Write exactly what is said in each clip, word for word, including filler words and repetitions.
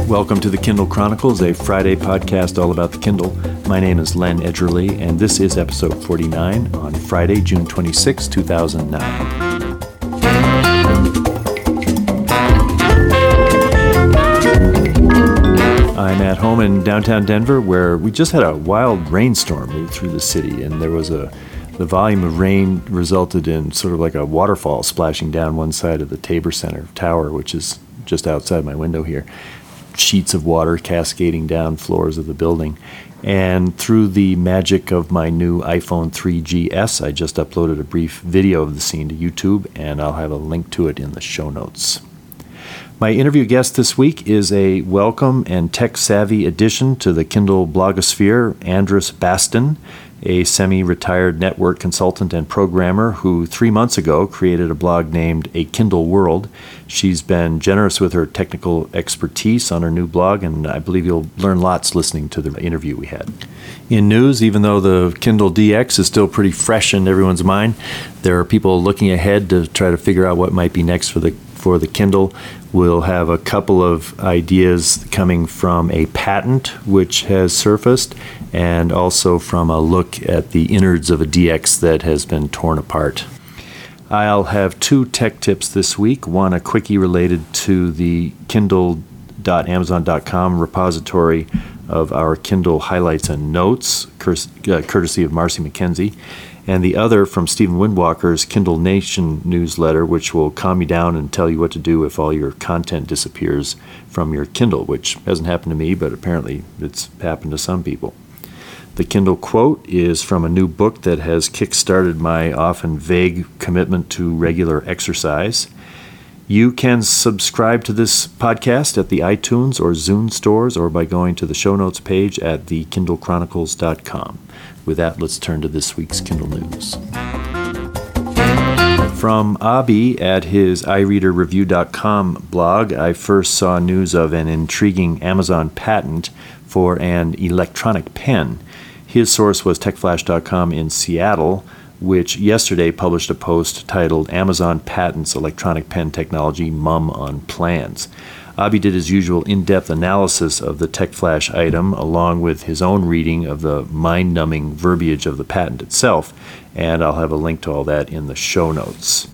Welcome to the Kindle Chronicles, a Friday podcast all about the Kindle. My name is Len Edgerly, and this is episode forty-nine on Friday, June twenty-sixth, two thousand nine. I'm at home in downtown Denver, where we just had a wild rainstorm move through the city, and there was a the volume of rain resulted in sort of like a waterfall splashing down one side of the Tabor Center Tower, which is just outside my window here. Sheets of water cascading down floors of the building. And through the magic of my new iPhone three G S, I just uploaded a brief video of the scene to YouTube, and I'll have a link to it in the show notes. My interview guest this week is a welcome and tech-savvy addition to the Kindle blogosphere, Andrus Bastin, a semi-retired network consultant and programmer who three months ago created a blog named A Kindle World. She's been generous with her technical expertise on her new blog, and I believe you'll learn lots listening to the interview we had. In news, even though the Kindle D X is still pretty fresh in everyone's mind, there are people looking ahead to try to figure out what might be next for the for the Kindle. We'll have a couple of ideas coming from a patent which has surfaced, and also from a look at the innards of a D X that has been torn apart. I'll have two tech tips this week, one a quickie related to the kindle dot amazon dot com repository of our Kindle highlights and notes, courtesy of Marcy McKenzie, and the other from Stephen Windwalker's Kindle Nation newsletter, which will calm you down and tell you what to do if all your content disappears from your Kindle, which hasn't happened to me, but apparently it's happened to some people. The Kindle quote is from a new book that has kick-started my often vague commitment to regular exercise. You can subscribe to this podcast at the iTunes or Zune stores, or by going to the show notes page at the kindle chronicles dot com. With that, let's turn to this week's Kindle news. From Abi at his i reader review dot com blog, I first saw news of an intriguing Amazon patent for an electronic pen. His source was tech flash dot com in Seattle, which yesterday published a post titled Amazon Patents Electronic Pen Technology, Mum on Plans. Abi did his usual in-depth analysis of the TechFlash item, along with his own reading of the mind-numbing verbiage of the patent itself, and I'll have a link to all that in the show notes.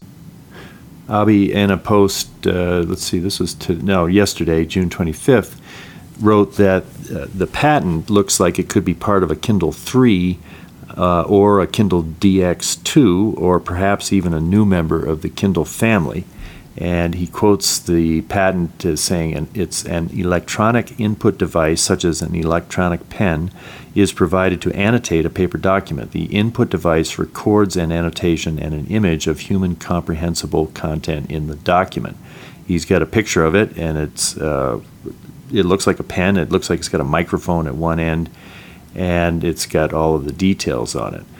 Abi, in a post, uh, let's see, this was to, no, yesterday, June twenty-fifth, wrote that uh, the patent looks like it could be part of a Kindle three uh, or a Kindle D X two, or perhaps even a new member of the Kindle family. And he quotes the patent as saying it's an electronic input device, such as an electronic pen, is provided to annotate a paper document. The input device records an annotation and an image of human comprehensible content in the document. He's got a picture of it, and it's uh, it looks like a pen. It looks like it's got a microphone at one end, and it's got all of the details on it.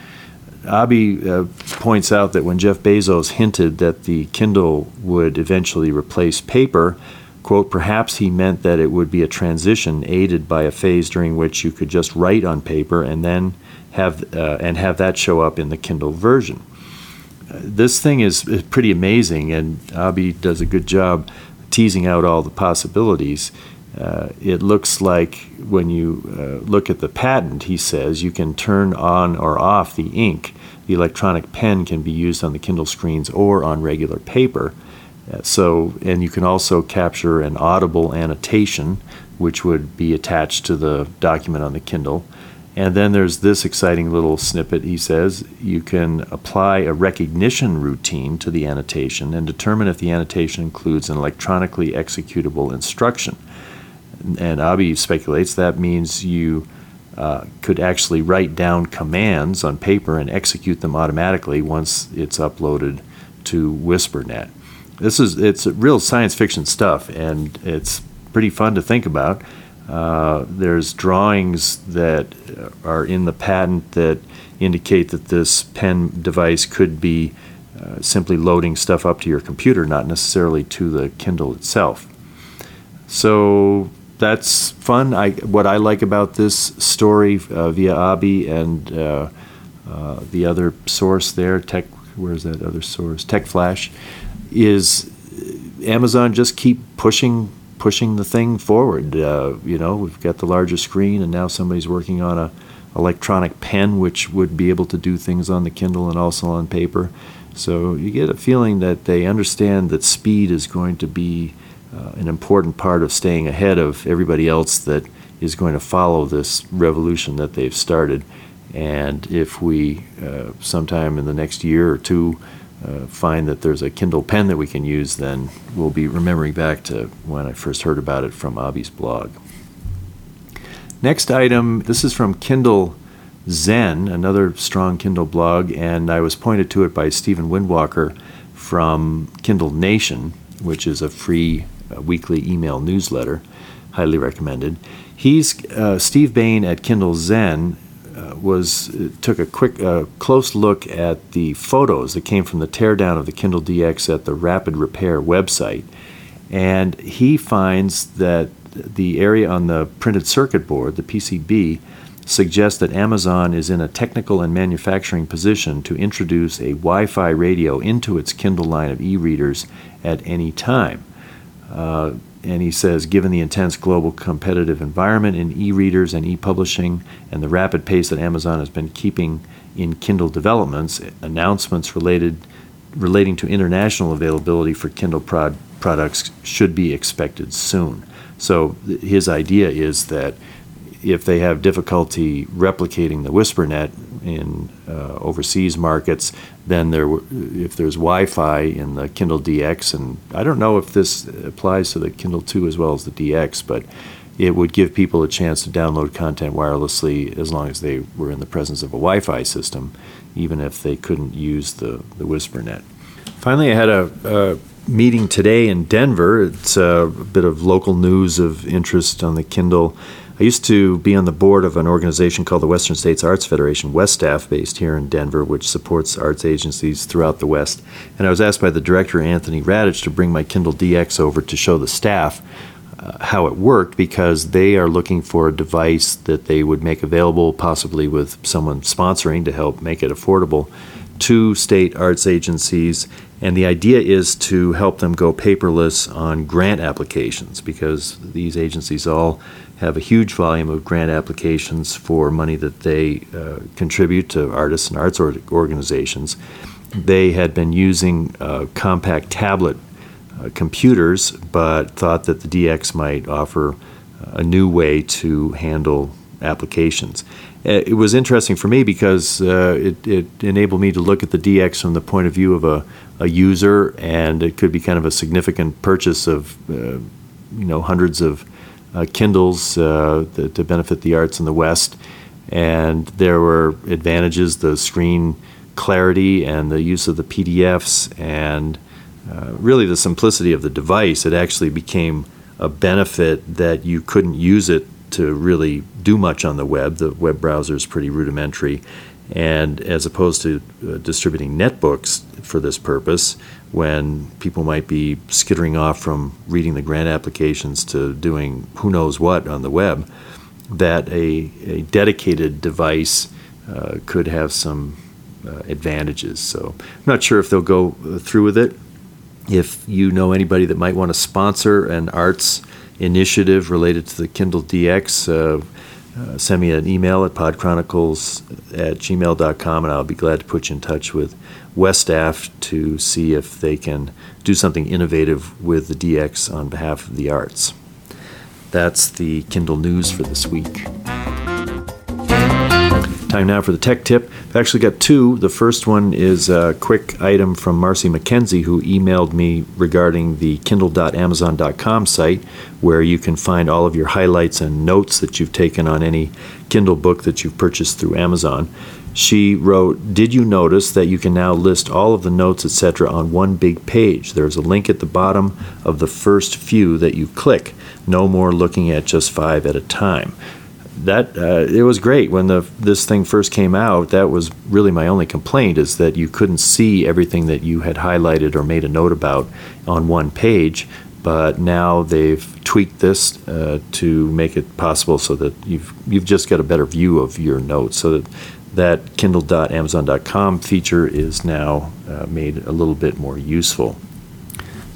Abi uh, points out that when Jeff Bezos hinted that the Kindle would eventually replace paper, quote, perhaps he meant that it would be a transition aided by a phase during which you could just write on paper and then have uh, and have that show up in the Kindle version. Uh, this thing is, is pretty amazing, and Abi does a good job teasing out all the possibilities. Uh, it looks like when you uh, look at the patent, he says, you can turn on or off the ink. The electronic pen can be used on the Kindle screens or on regular paper. Uh, so, and you can also capture an audible annotation, which would be attached to the document on the Kindle. And then there's this exciting little snippet. He says you can apply a recognition routine to the annotation and determine if the annotation includes an electronically executable instruction. And Abi speculates that means you uh, could actually write down commands on paper and execute them automatically once it's uploaded to WhisperNet. This is it's real science fiction stuff, and it's pretty fun to think about. Uh, there's drawings that are in the patent that indicate that this pen device could be uh, simply loading stuff up to your computer, not necessarily to the Kindle itself. So that's fun. I, what I like about this story uh, via Abi and uh, uh, the other source there, Tech, where's that other source? TechFlash, is Amazon just keep pushing pushing the thing forward. Uh, you know, we've got the larger screen, and now somebody's working on a electronic pen, which would be able to do things on the Kindle and also on paper. So you get a feeling that they understand that speed is going to be uh, an important part of staying ahead of everybody else that is going to follow this revolution that they've started. And if we, uh, sometime in the next year or two, uh, find that there's a Kindle pen that we can use, then we'll be remembering back to when I first heard about it from Avi's blog. Next item, this is from Kindle Zen, another strong Kindle blog, and I was pointed to it by Stephen Windwalker from Kindle Nation, which is a free uh, weekly email newsletter, highly recommended. He's uh, Steve Bain at Kindle Zen uh, was uh, took a quick, uh, close look at the photos that came from the teardown of the Kindle D X at the Rapid Repair website, and he finds that the area on the printed circuit board, the P C B, suggests that Amazon is in a technical and manufacturing position to introduce a Wi-Fi radio into its Kindle line of e-readers at any time. Uh, and he says, given the intense global competitive environment in e-readers and e-publishing and the rapid pace that Amazon has been keeping in Kindle developments, announcements related relating to international availability for Kindle prod, products should be expected soon. So th- his idea is that if they have difficulty replicating the WhisperNet in uh, overseas markets, then there, w- if there's Wi-Fi in the Kindle D X, and I don't know if this applies to the Kindle two as well as the D X, but it would give people a chance to download content wirelessly as long as they were in the presence of a Wi-Fi system, even if they couldn't use the, the WhisperNet. Finally, I had a, a meeting today in Denver. It's a bit of local news of interest on the Kindle. I used to be on the board of an organization called the Western States Arts Federation, WESTAF, based here in Denver, which supports arts agencies throughout the West. And I was asked by the director, Anthony Radich, to bring my Kindle D X over to show the staff uh, how it worked, because they are looking for a device that they would make available, possibly with someone sponsoring to help make it affordable, to state arts agencies. And the idea is to help them go paperless on grant applications, because these agencies all have a huge volume of grant applications for money that they uh, contribute to artists and arts or- organizations. They had been using uh, compact tablet uh, computers, but thought that the D X might offer a new way to handle applications. It was interesting for me because uh, it, it enabled me to look at the D X from the point of view of a, a user, and it could be kind of a significant purchase of uh, you know hundreds of uh, Kindles uh, to, to benefit the arts in the West. And there were advantages: the screen clarity and the use of the P D Fs, and uh, really the simplicity of the device. It actually became a benefit that you couldn't use it to really do much on the web. The web browser is pretty rudimentary, and as opposed to uh, distributing netbooks for this purpose, when people might be skittering off from reading the grant applications to doing who knows what on the web, that a, a dedicated device uh, could have some uh, advantages. So I'm not sure if they'll go through with it. If you know anybody that might want to sponsor an arts initiative related to the Kindle D X, uh, uh, send me an email at podchronicles at gmail dot com, and I'll be glad to put you in touch with WESTAF to see if they can do something innovative with the D X on behalf of the arts. That's the Kindle news for this week. Time now for the tech tip. I've actually got two. The first one is a quick item from Marcy McKenzie, who emailed me regarding the kindle dot amazon dot com site, where you can find all of your highlights and notes that you've taken on any Kindle book that you've purchased through Amazon. She wrote, "Did you notice that you can now list all of the notes, et cetera on one big page? There's a link at the bottom of the first few that you click. No more looking at just five at a time." That uh, it was great when the this thing first came out. That was really my only complaint, is that you couldn't see everything that you had highlighted or made a note about on one page. But now they've tweaked this uh, to make it possible so that you've you've just got a better view of your notes. So that that kindle dot amazon dot com feature is now uh, made a little bit more useful.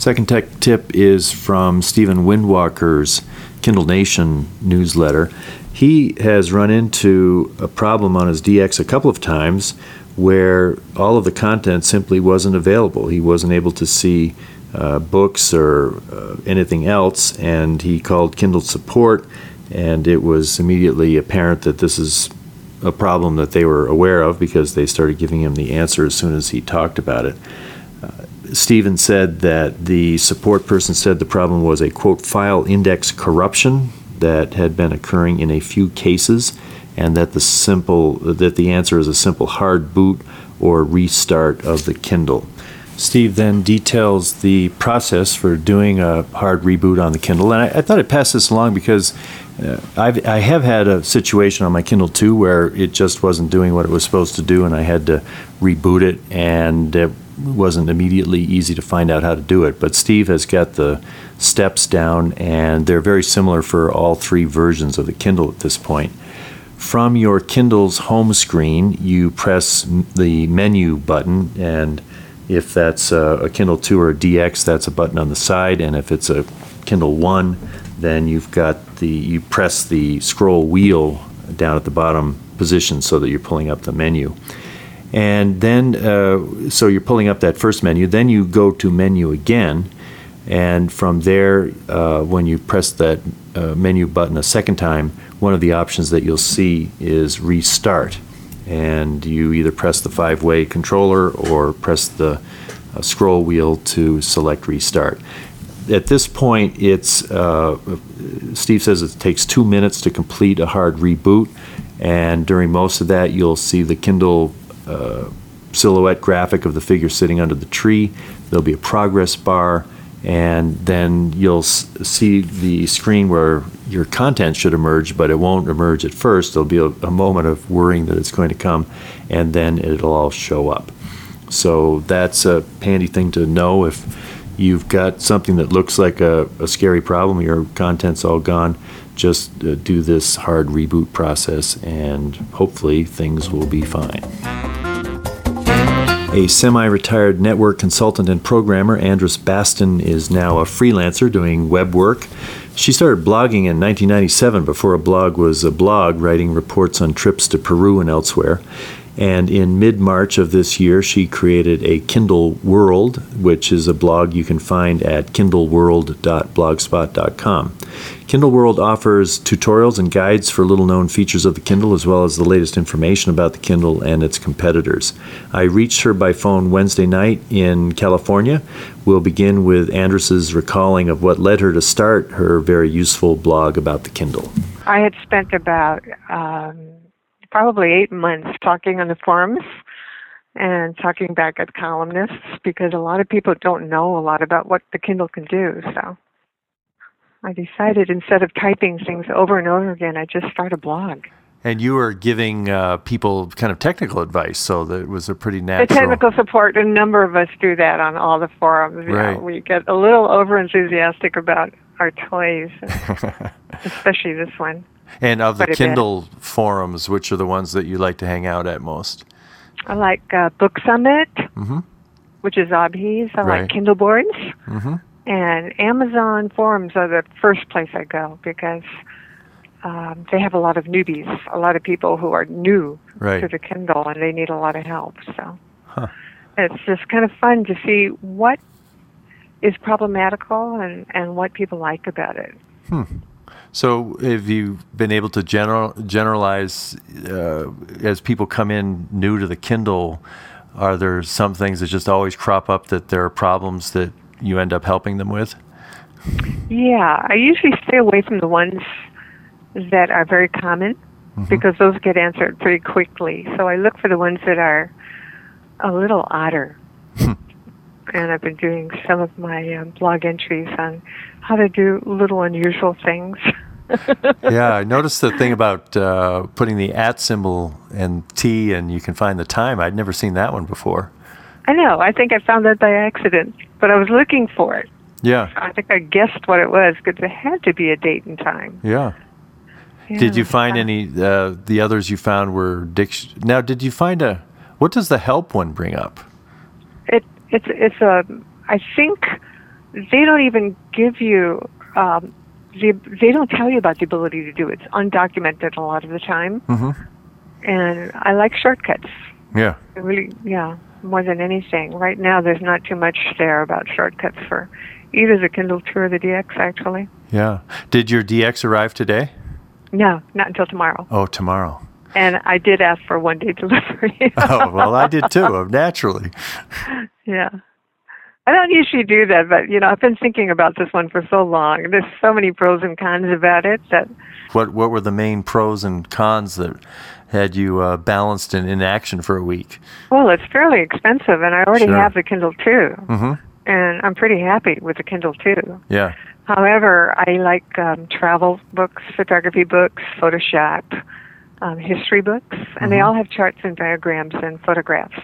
Second tech tip is from Stephen Windwalker's Kindle Nation newsletter. He has run into a problem on his D X a couple of times where all of the content simply wasn't available. He wasn't able to see uh, books or uh, anything else, and he called Kindle support, and it was immediately apparent that this is a problem that they were aware of because they started giving him the answer as soon as he talked about it. Uh, Stephen said that the support person said the problem was a, quote, file index corruption that had been occurring in a few cases, and that the simple that the answer is a simple hard boot or restart of the Kindle. Steve then details the process for doing a hard reboot on the Kindle, and I, I thought I'd pass this along because uh, I've, I have had a situation on my Kindle too where it just wasn't doing what it was supposed to do, and I had to reboot it, and it wasn't immediately easy to find out how to do it. But Steve has got the steps down, and they're very similar for all three versions of the Kindle at this point. From your Kindle's home screen, you press the menu button, and if that's a, a Kindle two or a D X, that's a button on the side, and if it's a Kindle one, then you've got the you press the scroll wheel down at the bottom position so that you're pulling up the menu. And then, uh, so you're pulling up that first menu, then you go to menu again, and from there, uh, when you press that uh, menu button a second time, one of the options that you'll see is restart. And you either press the five-way controller or press the uh, scroll wheel to select restart. At this point, it's uh, Steve says it takes two minutes to complete a hard reboot, and during most of that, you'll see the Kindle uh, silhouette graphic of the figure sitting under the tree. There'll be a progress bar, and then you'll s- see the screen where your content should emerge, but it won't emerge at first. There'll be a, a moment of worrying that it's going to come, and then it'll all show up. So that's a handy thing to know if you've got something that looks like a, a scary problem, your content's all gone. Just uh, do this hard reboot process, and hopefully things will be fine. A semi-retired network consultant and programmer, Andrus Baston is now a freelancer doing web work. She started blogging in nineteen ninety-seven before a blog was a blog, writing reports on trips to Peru and elsewhere. And in mid-March of this year, she created a Kindle World, which is a blog you can find at kindle world dot blogspot dot com. Kindle World offers tutorials and guides for little-known features of the Kindle, as well as the latest information about the Kindle and its competitors. I reached her by phone Wednesday night in California. We'll begin with Andrus's recalling of what led her to start her very useful blog about the Kindle. I had spent about um, probably eight months talking on the forums and talking back at columnists, because a lot of people don't know a lot about what the Kindle can do. So I decided, instead of typing things over and over again, I just start a blog. And you were giving uh, people kind of technical advice, so that it was a pretty natural... The technical support, a number of us do that on all the forums. You right. know, we get a little over-enthusiastic about our toys, especially this one. And of the Quite a Kindle bit. forums, which are the ones that you like to hang out at most? I like uh, Book Summit, Mm-hmm. which is Obhees. I Right. like Kindle Boards. Mm-hmm. And Amazon forums are the first place I go, because um, they have a lot of newbies, a lot of people who are new Right. to the Kindle, and they need a lot of help. So Huh. it's just kind of fun to see what is problematical and, and what people like about it. Hmm. So have you been able to general, generalize, uh, as people come in new to the Kindle, are there some things that just always crop up that there are problems that you end up helping them with? Yeah, I usually stay away from the ones that are very common, mm-hmm. because those get answered pretty quickly. So I look for the ones that are a little odder. And I've been doing some of my um, blog entries on how to do little unusual things. Yeah, I noticed the thing about uh, putting the at symbol and T, and you can find the time. I'd never seen that one before. I know. I think I found that by accident, but I was looking for it. Yeah. I think I guessed what it was, because it had to be a date and time. Yeah. Yeah. Did you find any, uh, the others you found were diction? Now, did you find a, what does the help one bring up? It it's it's a I think they don't even give you, um, the, they don't tell you about the ability to do it. It's undocumented a lot of the time. Mm-hmm. And I like shortcuts. Yeah. I really, yeah, more than anything. Right now, there's not too much there about shortcuts for either the Kindle two or the D X, actually. Yeah. Did your D X arrive today? No, not until tomorrow. Oh, tomorrow. And I did ask for one-day delivery. Oh, well, I did too, naturally. Yeah. I don't usually do that, but, you know, I've been thinking about this one for so long. There's so many pros and cons about it that... What What were the main pros and cons that had you uh, balanced and in action for a week? Well, it's fairly expensive, and I already Sure. have the Kindle two. Mm-hmm. And I'm pretty happy with the Kindle two. Yeah. However, I like um, travel books, photography books, Photoshop, um, history books, and mm-hmm. they all have charts and diagrams and photographs.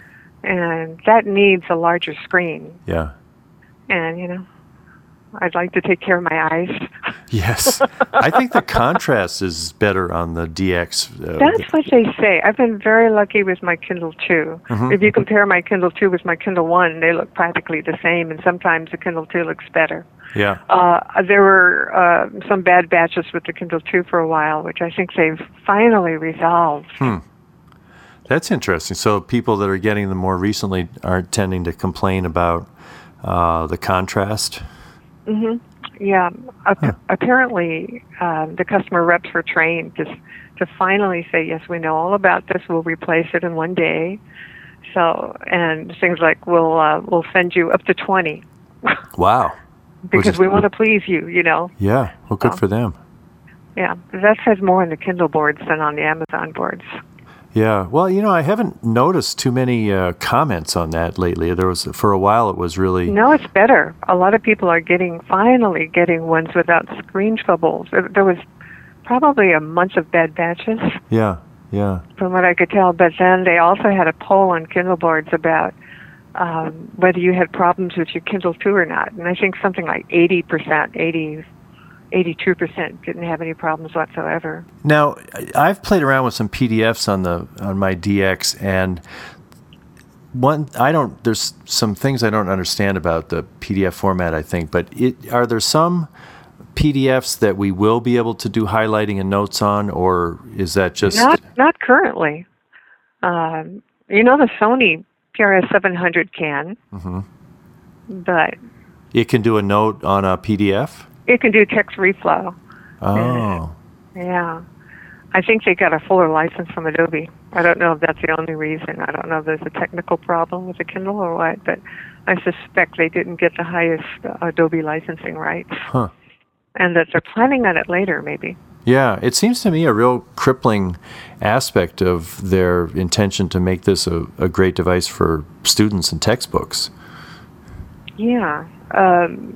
And that needs a larger screen. Yeah. And, you know, I'd like to take care of my eyes. Yes. I think the contrast is better on the D X. Uh, That's what they say. I've been very lucky with my Kindle two. Mm-hmm. If you compare my Kindle two with my Kindle one, they look practically the same, and sometimes the Kindle two looks better. Yeah. Uh, there were uh, some bad batches with the Kindle two for a while, which I think they've finally resolved. Hmm. That's interesting. So people that are getting them more recently are tending to complain about uh, the contrast? Mm-hmm. Yeah. Ap- huh. Apparently, um, the customer reps were trained to, to finally say, yes, we know all about this. We'll replace it in one day. So, and things like, we'll, uh, we'll send you up to twenty. Wow. Because we want to please you, you know. Yeah. Well, good so, for them. Yeah. That says more on the Kindle boards than on the Amazon boards. Yeah, well, you know, I haven't noticed too many uh, comments on that lately. There was, for a while, it was really... No, it's better. A lot of people are getting, finally getting ones without screen troubles. There was probably a month of bad batches. Yeah, yeah. From what I could tell. But then they also had a poll on Kindle boards about um, whether you had problems with your Kindle two or not. And I think something like eighty percent, eighty eighty-two percent didn't have any problems whatsoever. Now, I've played around with some P D Fs on the on my D X, and one I don't. There's some things I don't understand about the P D F format, I think. But it, are there some P D Fs that we will be able to do highlighting and notes on, or is that just not not currently? Um, you know, the Sony P R S seven hundred can, mm-hmm. but it can do a note on a P D F. It can do text reflow. Oh. Uh, yeah. I think they got a fuller license from Adobe. I don't know if that's the only reason. I don't know if there's a technical problem with the Kindle or what, but I suspect they didn't get the highest uh, Adobe licensing rights. Huh. And that they're planning on it later, maybe. Yeah, it seems to me a real crippling aspect of their intention to make this a, a great device for students and textbooks. Yeah. Um,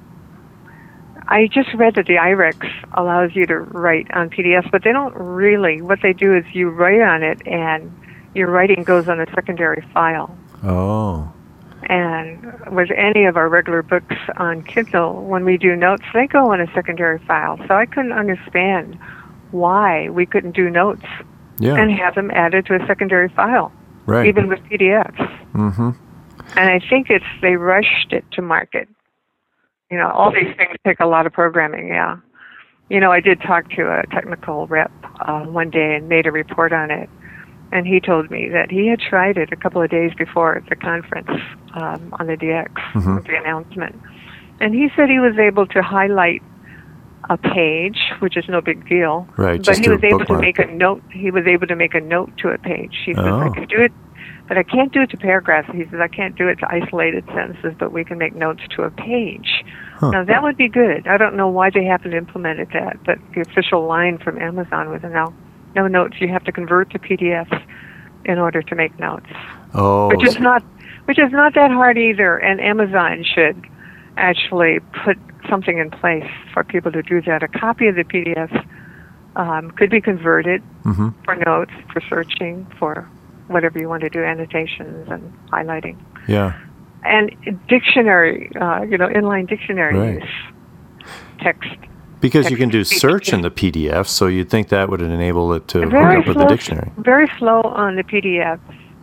I just read that the I R E X allows you to write on P D Fs, but they don't really. What they do is you write on it, and your writing goes on a secondary file. Oh. And with any of our regular books on Kindle, when we do notes, they go on a secondary file. So I couldn't understand why we couldn't do notes yeah. and have them added to a secondary file, right. even with P D Fs. Mm-hmm. And I think it's they rushed it to market. You know, all these things take a lot of programming, yeah. You know, I did talk to a technical rep uh, one day and made a report on it. And he told me that he had tried it a couple of days before the conference um, on the D X, mm-hmm. with the announcement. And he said he was able to highlight a page, which is no big deal. Right, but just he was able bookmark. to make a note. He was able to make a note to a page. He said, oh. I can do it, but I can't do it to paragraphs. He says, I can't do it to isolated sentences, but we can make notes to a page. Huh. Now, that would be good. I don't know why they haven't implemented that, but the official line from Amazon was, no, no notes. You have to convert to P D Fs in order to make notes. Oh. Which is not, which is not that hard either, and Amazon should actually put something in place for people to do that. A copy of the P D F um, could be converted mm-hmm. for notes, for searching, for whatever you want to do, annotations and highlighting. Yeah. And dictionary, uh, you know, inline dictionary right. use, text. Because text you can do speech. search in the P D F, so you'd think that would enable it to very hook up slow, with the dictionary. Very slow on the P D F.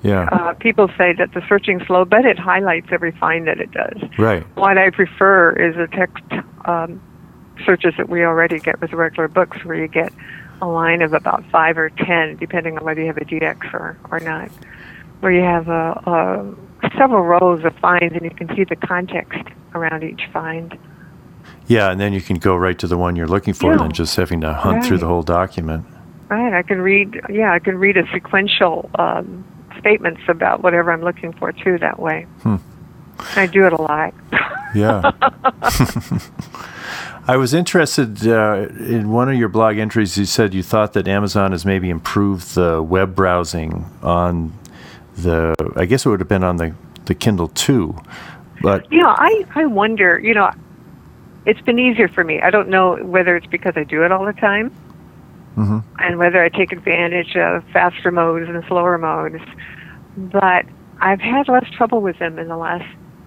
Yeah. Uh, people say that the searching's slow, but it highlights every find that it does. Right. What I prefer is the text um, searches that we already get with regular books, where you get a line of about five or ten, depending on whether you have a D X or, or not, where you have a, a, several rows of finds, and you can see the context around each find. Yeah, and then you can go right to the one you're looking for, Yeah. than just having to hunt Right. through the whole document. Right, I can read, yeah, I can read a sequential um, statements about whatever I'm looking for, too, that way. Hmm. I do it a lot. Yeah. I was interested uh, in one of your blog entries. You said you thought that Amazon has maybe improved the web browsing on the, I guess it would have been on the, the Kindle too. But Yeah, I, I wonder, you know, it's been easier for me. I don't know whether it's because I do it all the time, mm-hmm. and whether I take advantage of faster modes and slower modes, but I've had less trouble with them in the last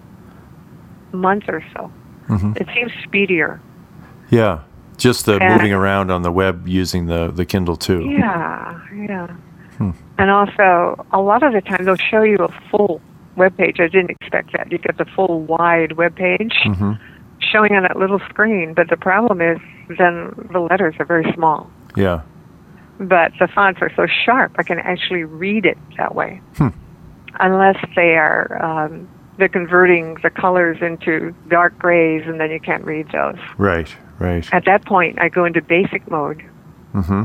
month or so. Mm-hmm. It seems speedier. Yeah, just the And- moving around on the web using the, the Kindle too. Yeah, yeah. Hmm. And also, a lot of the time they'll show you a full web page. I didn't expect that. You get the full wide web page Mm-hmm. showing on that little screen, but the problem is then the letters are very small. Yeah. But the fonts are so sharp, I can actually read it that way. Hmm. Unless they are, um, they're converting the colors into dark grays, and then you can't read those. Right, right. At that point, I go into basic mode. Mm-hmm.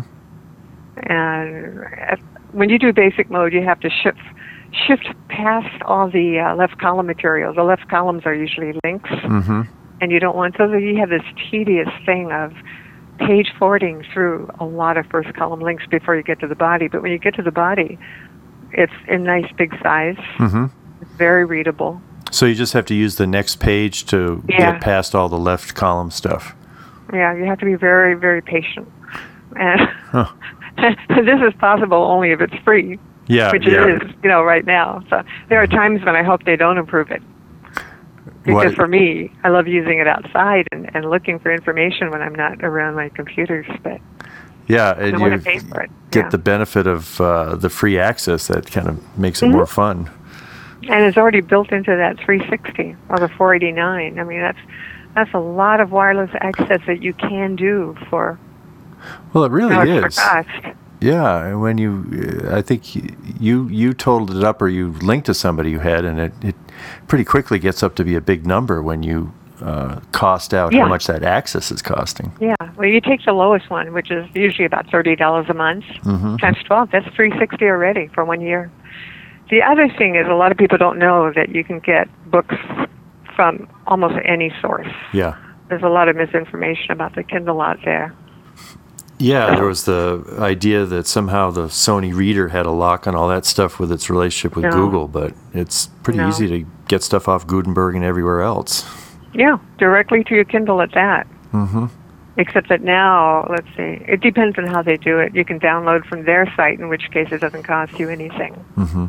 And at, when you do basic mode, you have to shift shift past all the uh, left column material. The left columns are usually links, Mm-hmm. and you don't want so that you have this tedious thing of page forwarding through a lot of first column links before you get to the body. But when you get to the body, it's in nice big size. Mm-hmm. It's very readable. So you just have to use the next page to Yeah. get past all the left column stuff. Yeah, you have to be very, very patient. And Huh. this is possible only if it's free, Yeah, which yeah. it is, you know, right now. So there are times when I hope they don't improve it. Because What- for me, I love using it outside and, and looking for information when I'm not around my computers. But Yeah, and I want you to pay for it. get yeah. the benefit of uh, the free access. That kind of makes it Mhm. more fun. And it's already built into that three sixty or the four eighty-nine. I mean, that's that's a lot of wireless access that you can do for Well, it really not for is. cost. Yeah, and when you, uh, I think you you totaled it up, or you linked to somebody you had, and it, it pretty quickly gets up to be a big number when you uh, cost out Yeah. how much that access is costing. Yeah. Well, you take the lowest one, which is usually about thirty dollars a month, Mm-hmm. times twelve. That's three sixty already for one year. The other thing is, a lot of people don't know that you can get books from almost any source. Yeah. There's a lot of misinformation about the Kindle out there. Yeah, there was the idea that somehow the Sony Reader had a lock on all that stuff with its relationship with No. Google, but it's pretty No. easy to get stuff off Gutenberg and everywhere else. Yeah, directly to your Kindle at that. Mm-hmm. Except that now, let's see, it depends on how they do it. You can download from their site, in which case it doesn't cost you anything. Mm-hmm.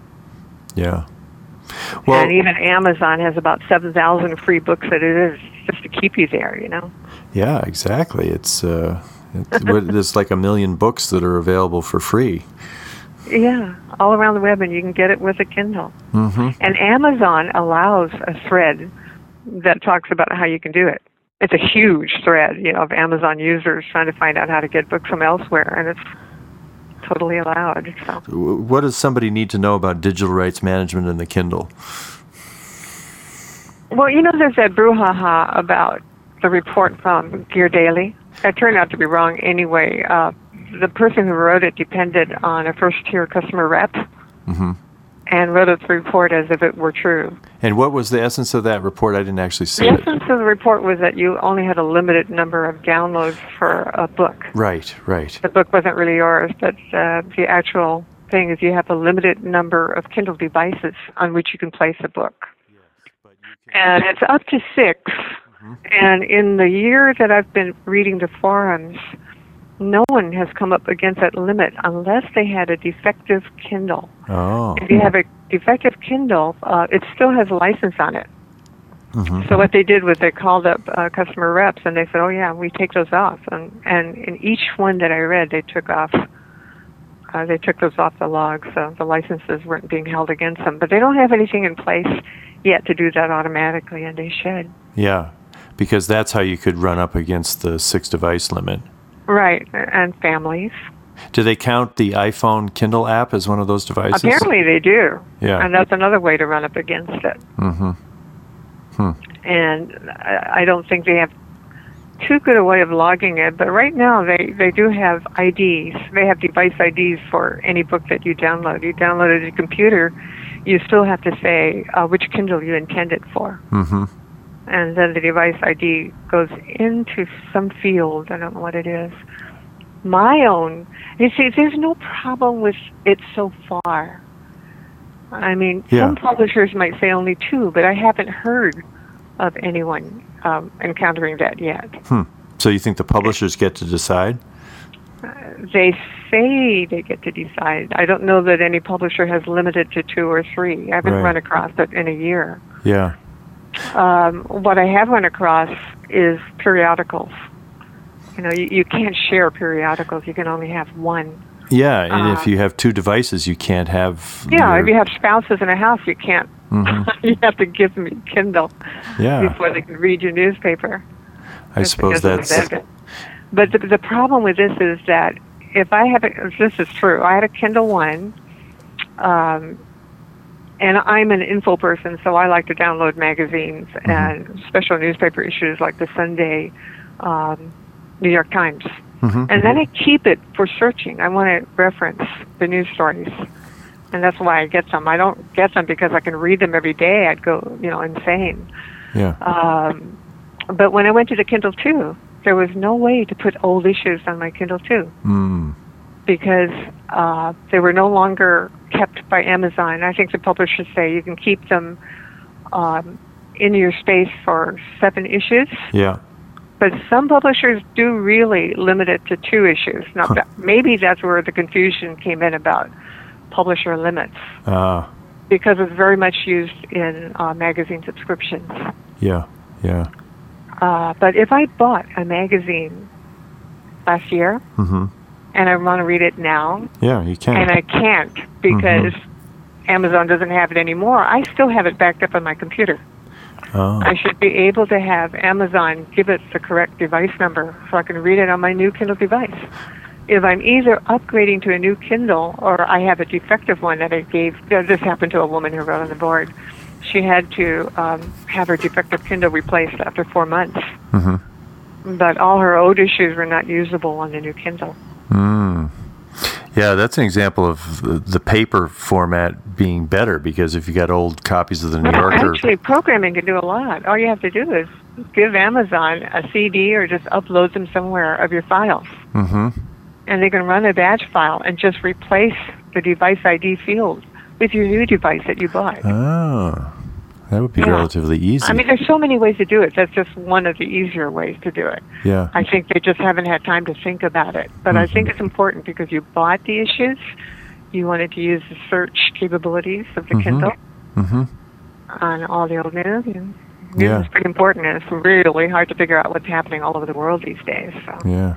Yeah. Well, And even Amazon has about seven thousand free books that it is just to keep you there, you know? yeah, exactly. It's uh, it's, what- there's like a million books that are available for free. Yeah, all around the web, and you can get it with a Kindle. Mm-hmm. And Amazon allows a thread that talks about how you can do it. It's a huge thread, you know, of Amazon users trying to find out how to get books from elsewhere, and it's totally allowed. So, What does somebody need to know about digital rights management in the Kindle? well, you know, there's that brouhaha about the report from Gear Daily. It turned out to be wrong anyway. Uh, the person who wrote it depended on a first-tier customer rep Mm-hmm. and wrote the report as if it were true. And what was the essence of that report? I didn't actually see The it. essence of the report was that you only had a limited number of downloads for a book. Right, right. The book wasn't really yours, but uh, the actual thing is you have a limited number of Kindle devices on which you can place a book. And it's up to six. And in the year that I've been reading the forums, no one has come up against that limit unless they had a defective Kindle. Oh. If you have a defective Kindle, uh, it still has a license on it. Mm-hmm. So what they did was they called up uh, customer reps and they said, "Oh yeah, we take those off." And and in each one that I read, they took off Uh, they took those off the log, so the licenses weren't being held against them. But they don't have anything in place yet to do that automatically, and they should. Yeah, because that's how you could run up against the six device limit. Right, and families. Do they count the iPhone Kindle app as one of those devices? Apparently they do. Yeah. And that's another way to run up against it. Mm-hmm. Hmm. And I I don't think they have too good a way of logging it, but right now they, they do have I Ds. They have device I Ds for any book that you download. You download it to your computer, you still have to say uh, which Kindle you intend it for. Mm-hmm. And then the device I D goes into some field. I don't know what it is. My own, you see, there's no problem with it so far. I mean, yeah. some publishers might say only two, but I haven't heard of anyone um, encountering that yet. Hmm. So you think the publishers get to decide? Uh, they say they get to decide. I don't know that any publisher has limited to two or three. I haven't Right. run across it in a year. Yeah. Um, what I have run across is periodicals. You know, you, you can't share periodicals. You can only have one. Yeah, and Uh, if you have two devices, you can't have... Yeah, your- if you have spouses in a house, you can't. Mm-hmm. You have to give them a Kindle Yeah. before they can read your newspaper. I Just suppose because of that's... the- But the, the problem with this is that if I have a, this is true, I had a Kindle One, um, and I'm an info person, so I like to download magazines Mm-hmm. and special newspaper issues like the Sunday um, New York Times. Mm-hmm. And then I keep it for searching. I want to reference the news stories. And that's why I get them. I don't get them because I can read them every day. I'd go, you know, insane. Yeah. Um, but when I went to the Kindle two, there was no way to put old issues on my Kindle two Mm. because uh, they were no longer kept by Amazon. I think the publishers say you can keep them um, in your space for seven issues. Yeah. But some publishers do really limit it to two issues. Now, Huh. that, maybe that's where the confusion came in about publisher limits, Ah. because it's very much used in uh, magazine subscriptions. Yeah. Yeah. Uh, but if I bought a magazine last year Mm-hmm. and I want to read it now, Yeah, you can. and I can't because Amazon doesn't have it anymore, I still have it backed up on my computer. Oh. I should be able to have Amazon give it the correct device number so I can read it on my new Kindle device. If I'm either upgrading to a new Kindle or I have a defective one that I gave, this happened to a woman who wrote on the board. She had to um, have her defective Kindle replaced after four months. Mm-hmm. But all her old issues were not usable on the new Kindle. Mm. Yeah, that's an example of the, the paper format being better, because if you got old copies of the New Well, Yorker... actually, programming can do a lot. All you have to do is give Amazon a C D or just upload them somewhere of your files. Mm-hmm. And they can run a batch file and just replace the device I D field with your new device that you bought. Oh, that would be Yeah. relatively easy. I mean, there's so many ways to do it. That's just one of the easier ways to do it. yeah. I think they just haven't had time to think about it. But I think it's important because you bought the issues. You wanted to use the search capabilities of the Mhm. Kindle Mm-hmm. on all the old news. And news Yeah. is pretty important, and it's really hard to figure out what's happening all over the world these days. So. Yeah.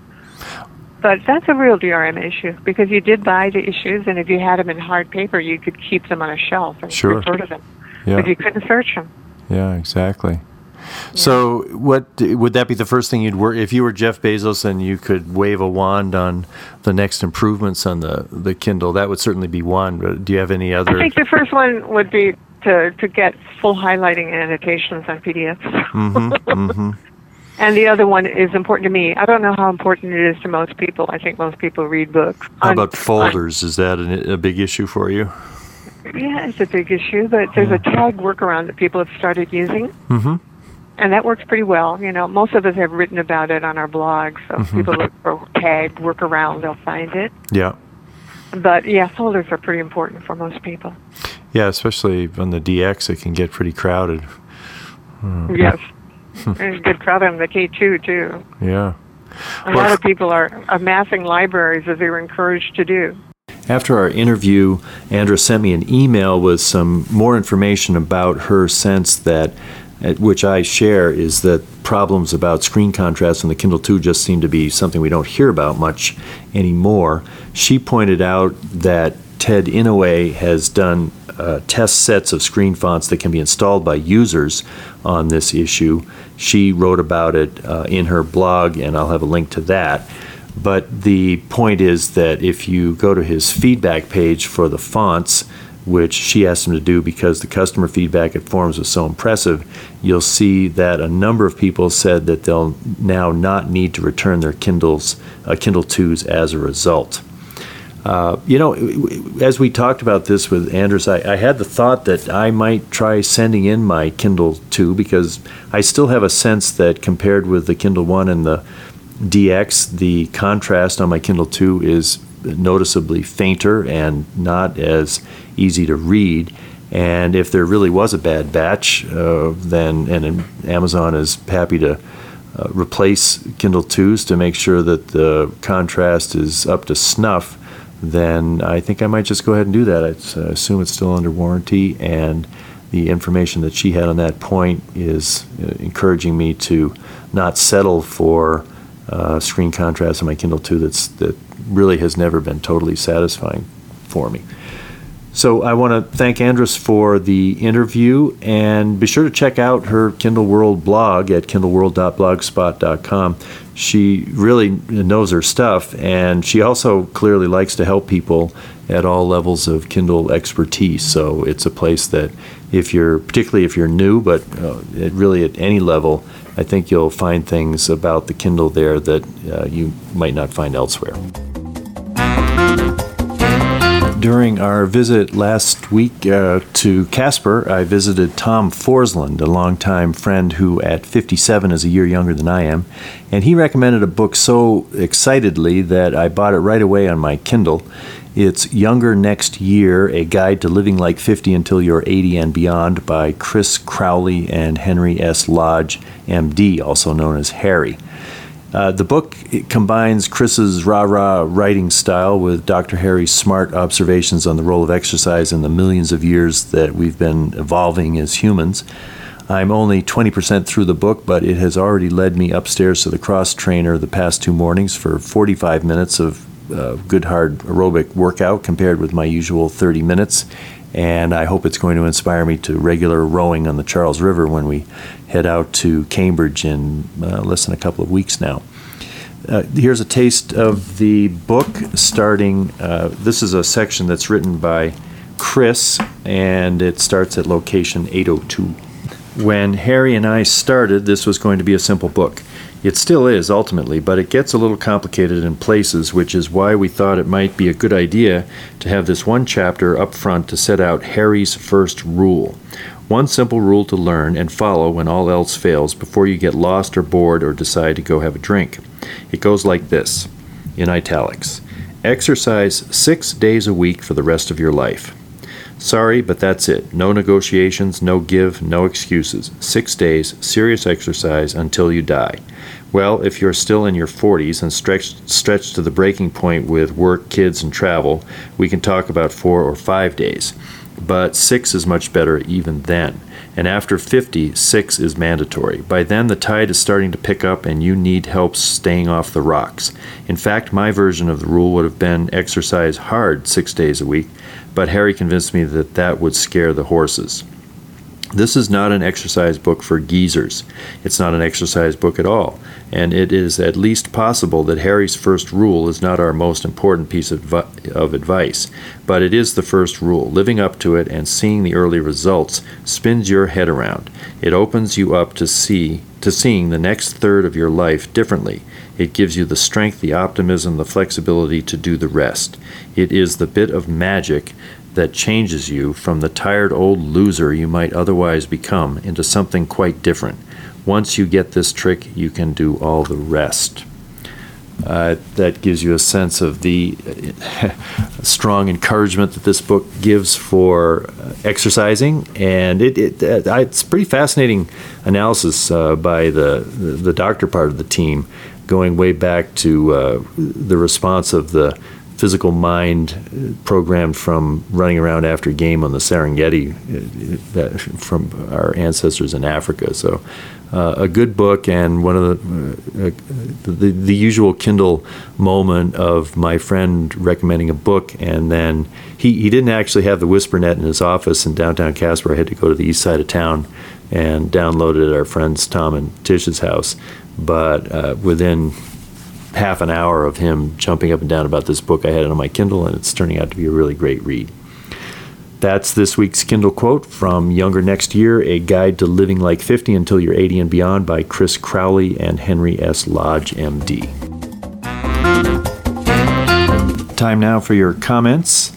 But that's a real D R M issue because you did buy the issues, and if you had them in hard paper, you could keep them on a shelf and Sure. refer to them. Yeah. But you couldn't search them. Yeah, exactly. So, what would that be the first thing you'd work if you were Jeff Bezos and you could wave a wand on the next improvements on the, the Kindle? That would certainly be one. But do you have any other? I think the first one would be to, to get full highlighting and annotations on P D Fs. Mm-hmm, mm-hmm. And the other one is important to me. I don't know how important it is to most people. I think most people read books. How on- about folders? Is that an, a big issue for you? on- yeah, it's a big issue, but there's a tag workaround that people have started using. Mm-hmm. And that works pretty well. You know, most of us have written about it on our blog, so if people look for tag workaround, they'll find it. Yeah. But yeah, folders are pretty important for most people. Yeah, especially on the D X, it can get pretty crowded. Yes. And a good crowd on the K two, too. Yeah. A Well, lot of people are amassing libraries as they were encouraged to do. After our interview, Andra sent me an email with some more information about her sense that, at which I share, is that problems about screen contrast on the Kindle two just seem to be something we don't hear about much anymore. She pointed out that Ted Inouye has done uh, test sets of screen fonts that can be installed by users on this issue. She wrote about it uh, in her blog, and I'll have a link to that. But the point is that if you go to his feedback page for the fonts, which she asked him to do because the customer feedback at Forums was so impressive, you'll see that a number of people said that they'll now not need to return their Kindles, uh, Kindle twos as a result. Uh, you know, as we talked about this with Anders, I, I had the thought that I might try sending in my Kindle two because I still have a sense that compared with the Kindle one and the D X, the contrast on my Kindle two is noticeably fainter and not as easy to read. And if there really was a bad batch, uh, then and Amazon is happy to uh, replace Kindle twos to make sure that the contrast is up to snuff, then I think I might just go ahead and do that. I uh, assume it's still under warranty, and the information that she had on that point is uh, encouraging me to not settle for uh, screen contrast on my Kindle two that's, that really has never been totally satisfying for me. So I want to thank Andrus for the interview, and be sure to check out her Kindle World blog at kindle world dot blogspot dot com. She really knows her stuff, and she also clearly likes to help people at all levels of Kindle expertise. So it's a place that if you're, particularly if you're new, but uh, it really at any level, I think you'll find things about the Kindle there that uh, you might not find elsewhere. During our visit last week uh, to Casper, I visited Tom Forsland, a longtime friend who at fifty-seven is a year younger than I am, and he recommended a book so excitedly that I bought it right away on my Kindle. It's Younger Next Year, A Guide to Living Like fifty Until You're eighty and Beyond by Chris Crowley and Henry S. Lodge, M D, also known as Harry. Uh, the book combines Chris's rah-rah writing style with Doctor Harry's smart observations on the role of exercise in the millions of years that we've been evolving as humans. I'm only twenty percent through the book, but it has already led me upstairs to the cross trainer the past two mornings for forty-five minutes of uh, good hard aerobic workout compared with my usual thirty minutes. And I hope it's going to inspire me to regular rowing on the Charles River when we head out to Cambridge in uh, less than a couple of weeks now. Uh, here's a taste of the book starting, uh, this is a section that's written by Chris, and it starts at location eight oh two. When Harry and I started, this was going to be a simple book. It still is, ultimately, but it gets a little complicated in places, which is why we thought it might be a good idea to have this one chapter up front to set out Harry's first rule. One simple rule to learn and follow when all else fails before you get lost or bored or decide to go have a drink. It goes like this, in italics. Exercise six days a week for the rest of your life. Sorry, but that's it. No negotiations, no give, no excuses. Six days, serious exercise until you die. Well, if you're still in your forties and stretched, stretched to the breaking point with work, kids, and travel, we can talk about four or five days. But six is much better even then. And after fifty, six is mandatory. By then, the tide is starting to pick up and you need help staying off the rocks. In fact, my version of the rule would have been exercise hard six days a week, but Harry convinced me that that would scare the horses. This is not an exercise book for geezers. It's not an exercise book at all, and it is at least possible that Harry's first rule is not our most important piece of, of advice, but it is the first rule. Living up to it and seeing the early results spins your head around. It opens you up to see to seeing the next third of your life differently. It gives you the strength, the optimism, the flexibility to do the rest. It is the bit of magic that changes you from the tired old loser you might otherwise become into something quite different. Once you get this trick, you can do all the rest. Uh, that gives you a sense of the strong encouragement that this book gives for uh, exercising, and it, it uh, it's pretty fascinating analysis uh, by the, the the doctor part of the team, going way back to uh, the response of the physical mind programmed from running around after game on the Serengeti that, from our ancestors in Africa. So uh, a good book, and one of the, uh, the the usual Kindle moment of my friend recommending a book, and then he, he didn't actually have the WhisperNet in his office in downtown Casper. I had to go to the east side of town and download it at our friends Tom and Tish's house. But uh, within half an hour of him jumping up and down about this book, I had it on my Kindle, and it's turning out to be a really great read. That's this week's Kindle quote from Younger Next Year, A Guide to Living Like fifty Until You're eighty and Beyond by Chris Crowley and Henry S. Lodge, M D. Time now for your comments.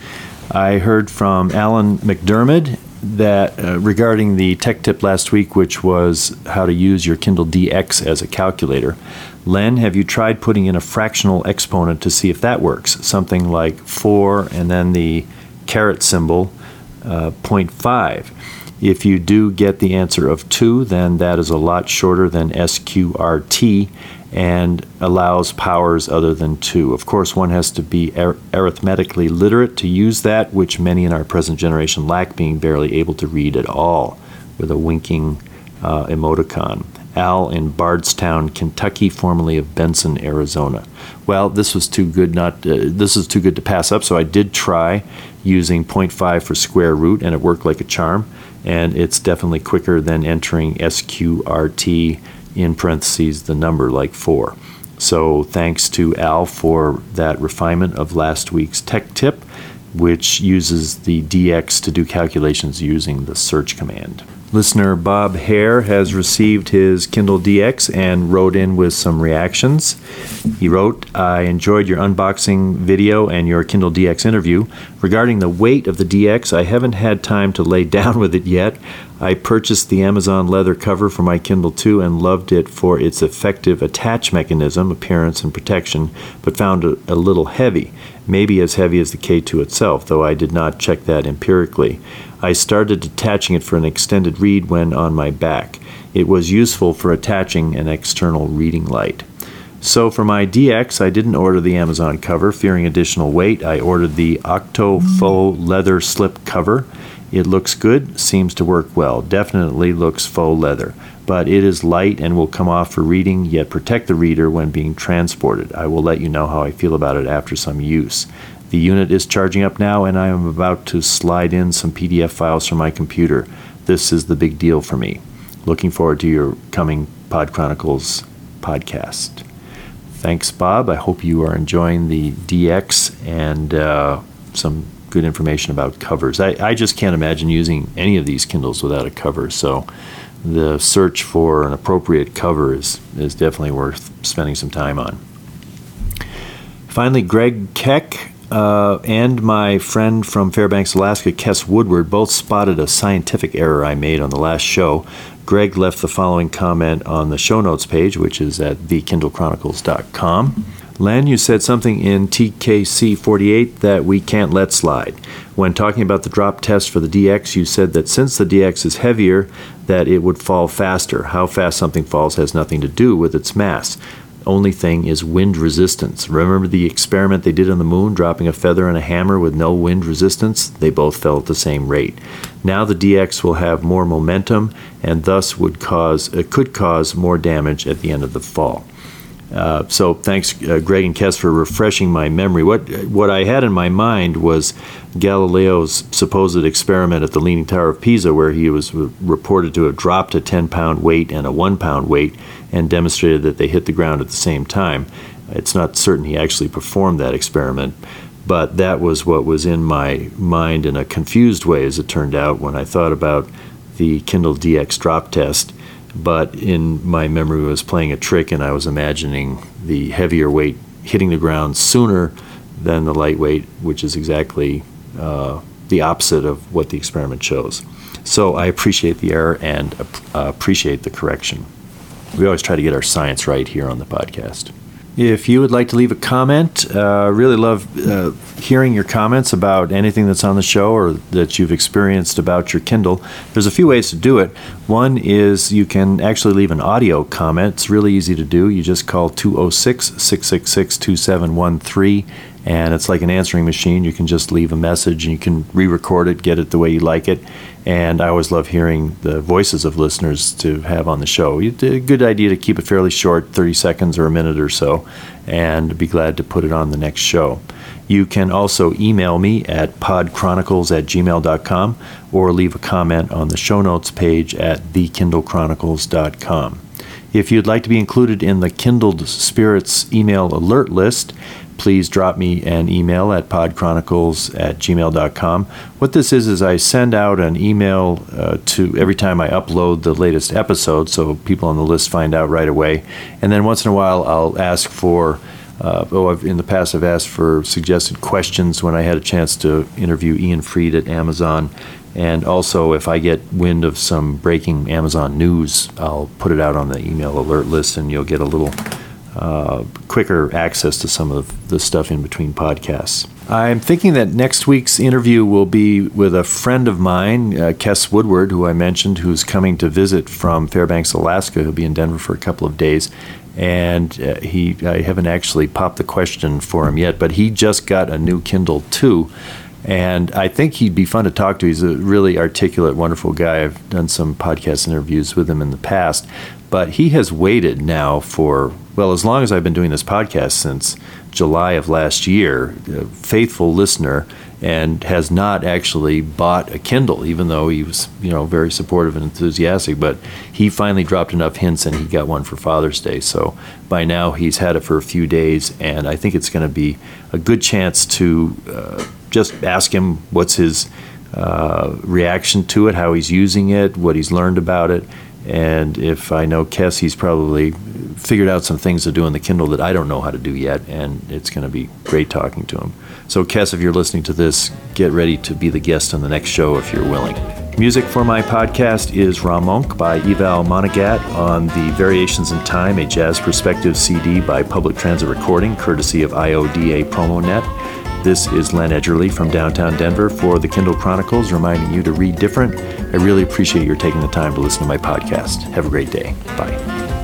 I heard from Alan McDermott that uh, regarding the tech tip last week, which was how to use your Kindle D X as a calculator. Len, have you tried putting in a fractional exponent to see if that works? Something like four and then the caret symbol, uh, zero point five. If you do get the answer of two, then that is a lot shorter than S Q R T and allows powers other than two. Of course, one has to be ar- arithmetically literate to use that, which many in our present generation lack, being barely able to read at all, with a winking uh, emoticon. Al in Bardstown, Kentucky, formerly of Benson, Arizona. Well, this was too good not. Uh, this is too good to pass up. So I did try using zero point five for square root, and it worked like a charm. And it's definitely quicker than entering S Q R T in parentheses the number like four. So thanks to Al for that refinement of last week's tech tip, which uses the D X to do calculations using the search command. Listener Bob Hare has received his Kindle D X and wrote in with some reactions. He wrote, I enjoyed your unboxing video and your Kindle D X interview. Regarding the weight of the D X, I haven't had time to lay down with it yet. I purchased the Amazon leather cover for my Kindle two and loved it for its effective attach mechanism, appearance, and protection, but found it a little heavy, maybe as heavy as the K two itself, though I did not check that empirically. I started detaching it for an extended read when on my back. It was useful for attaching an external reading light. So for my D X, I didn't order the Amazon cover, fearing additional weight. I ordered the Octo Faux leather slip cover. It looks good, seems to work well. Definitely looks faux leather, but it is light and will come off for reading, yet protect the reader when being transported. I will let you know how I feel about it after some use. The unit is charging up now, and I am about to slide in some P D F files from my computer. This is the big deal for me. Looking forward to your coming Pod Chronicles podcast. Thanks, Bob. I hope you are enjoying the D X and uh, some good information about covers. I, I just can't imagine using any of these Kindles without a cover, so the search for an appropriate cover is, is definitely worth spending some time on. Finally, Greg Keck uh, and my friend from Fairbanks, Alaska, Kess Woodward, both spotted a scientific error I made on the last show. Greg left the following comment on the show notes page, which is at the kindle chronicles dot com. Len, you said something in T K C forty-eight that we can't let slide. When talking about the drop test for the D X, you said that since the D X is heavier, that it would fall faster. How fast something falls has nothing to do with its mass. Only thing is wind resistance. Remember the experiment they did on the moon, dropping a feather and a hammer with no wind resistance? They both fell at the same rate. Now the D X will have more momentum and thus would cause, it could cause more damage at the end of the fall. Uh, so thanks, uh, Greg and Kess, for refreshing my memory. What what I had in my mind was Galileo's supposed experiment at the Leaning Tower of Pisa, where he was re- reported to have dropped a ten-pound weight and a one-pound weight and demonstrated that they hit the ground at the same time. It's not certain he actually performed that experiment, but that was what was in my mind in a confused way, as it turned out, when I thought about the Kindle D X drop test. But in my memory was playing a trick, and I was imagining the heavier weight hitting the ground sooner than the lightweight, which is exactly uh, the opposite of what the experiment shows. So I appreciate the error and uh, appreciate the correction. We always try to get our science right here on the podcast. If you would like to leave a comment, uh, really love uh, hearing your comments about anything that's on the show or that you've experienced about your Kindle. There's a few ways to do it. One is you can actually leave an audio comment. It's really easy to do. You just call two oh six, six six six, two seven one three And it's like an answering machine. You can just leave a message and you can re-record it, get it the way you like it. And I always love hearing the voices of listeners to have on the show. It's a good idea to keep it fairly short, thirty seconds or a minute or so, and be glad to put it on the next show. You can also email me at podchronicles at gmail dot com or leave a comment on the show notes page at the kindle chronicles dot com. If you'd like to be included in the Kindled Spirits email alert list, please drop me an email at podchronicles at gmail dot com. What this is, is I send out an email uh, to every time I upload the latest episode, so people on the list find out right away. And then once in a while, I'll ask for, uh, oh, I've, in the past I've asked for suggested questions when I had a chance to interview Ian Fried at Amazon. And also, if I get wind of some breaking Amazon news, I'll put it out on the email alert list, and you'll get a little Uh, quicker access to some of the stuff in between podcasts. I'm thinking that next week's interview will be with a friend of mine, uh, Kes Woodward, who I mentioned, who's coming to visit from Fairbanks, Alaska. He'll be in Denver for a couple of days. And uh, he, I haven't actually popped the question for him yet, but he just got a new Kindle too. And I think he'd be fun to talk to. He's a really articulate, wonderful guy. I've done some podcast interviews with him in the past. But he has waited now for, well, as long as I've been doing this podcast, since July of last year, a faithful listener, and has not actually bought a Kindle, even though he was, you know, very supportive and enthusiastic. But he finally dropped enough hints, and he got one for Father's Day. So by now he's had it for a few days, and I think it's going to be a good chance to uh, just ask him what's his uh, reaction to it, how he's using it, what he's learned about it. And if I know Kes, he's probably figured out some things to do in the Kindle that I don't know how to do yet, and it's going to be great talking to him. So Kes, if you're listening to this, get ready to be the guest on the next show if you're willing. Music for my podcast is Ramonk by Eval Monagat on the Variations in Time, a Jazz Perspective C D by Public Transit Recording, courtesy of I O D A PromoNet. This is Len Edgerly from downtown Denver for the Kindle Chronicles, reminding you to read different. I really appreciate your taking the time to listen to my podcast. Have a great day. Bye.